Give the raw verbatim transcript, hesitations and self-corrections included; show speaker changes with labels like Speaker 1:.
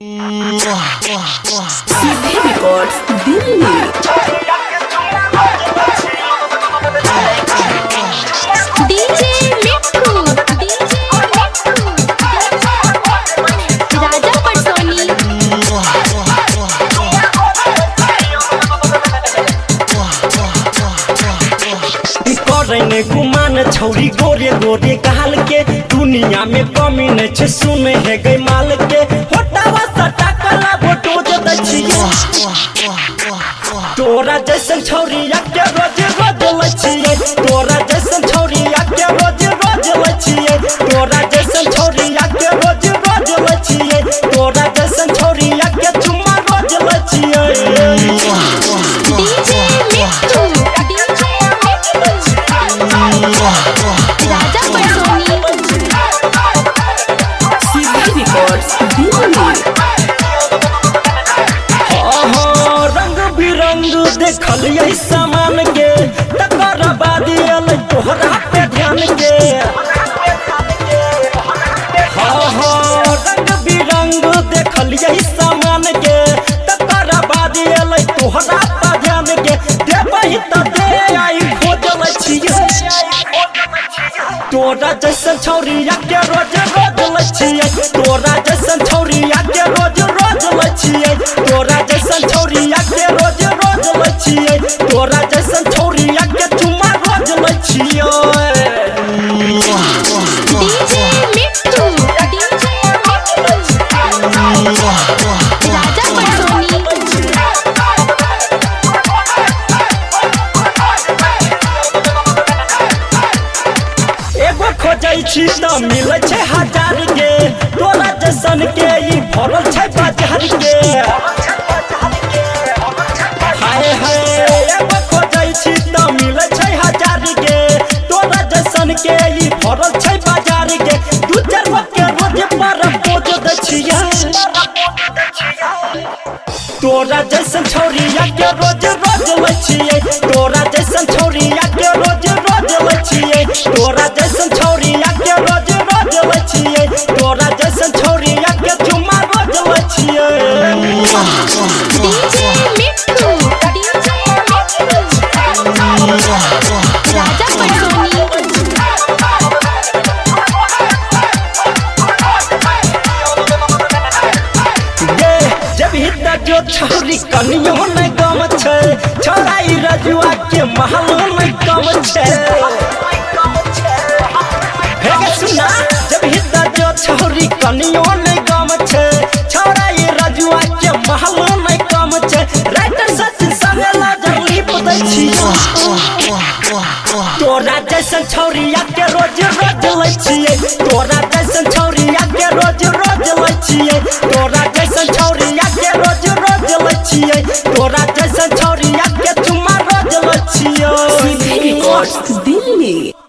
Speaker 1: सीधे records Delhi.
Speaker 2: DJ Mitthu DJ Mitthu Raja पटसोनी।
Speaker 3: करने गुमान छौरी गोरे गोरे कहल के दुनिया में कमी न छे सुने है गई माल के होटावा सटा कला फोटो जद छिए तोरा जैसन छौरी के रोज रोज लछिए तोरा जैसन छौरी के रोज रोज लछिए तोरा जैसन छौरी के रोज रोज लछिए तोरा जैसन छौरी के चुम्मा रोज लछिए।
Speaker 2: डीजे मिट्ठू डीजे राजा पटसोनी।
Speaker 1: सीधे रिकॉर्ड्स दिल्ली।
Speaker 3: रंग बिरंग देखल यही सामान के तकर बाद अल तोहरा पे ध्यान के हाँ हाँ रंग बिरंग देखल यही सामान के तकर बाद अल तोहरा पे ध्यान के देबही त दे आई खोजल छिए तोरा जैसन छौरी के रोज रोज लछिए तोरा जैसन छौरी के रोज रोज लछिए तोरा जैसन छौरी के रोज रोज लछिए तोरा जैसन छौरी के चुम्मा रोज लछिए।
Speaker 2: डीजे मिट्ठू डीजे राजा पटसोनी।
Speaker 3: एगो खोजै छी त मिलै छै हजार के तोरा जैसन के ई भरल छै बाजार के हाय हाय एगो खोजै छी त मिलै छै हजार के तोरा जैसन के ई भरल छै बाजार के दू चार गो के रोज पर पोज दै छियै तोरा जैसन छौरी के रोज रोज लछिए तोरा जैसन छौरी के रोज रोज लछिए तोरा जैसन छौरी के रोज रोज लछिए तोरा जैसन छौरी के चुम्मा रोज लछिए।
Speaker 2: डीजे मिट्ठू डीजे राजा पटसोनी।
Speaker 3: ये जब हिता जो छौरी कनियो नहीं कम छै छोराई रजुआ के महलो नहीं कम छै हे गे सुना जब हिता जो छौरी कनियो नहीं कम छै छोराई रजुआ के महलो नहीं कम छै राइटर सचिन सवेला जल्दी पदै छियो तोरा जैसन छौरी के रोज रोज लछिए तोरा जैसन छौरी के रोज रोज लछिए तोरा जैसन छौरी के रोज रोज लछिए तोरा जैसन छौरी के चुम्मा रोज लछिए।
Speaker 1: सीधे रिकॉर्ड्स दिल्ली।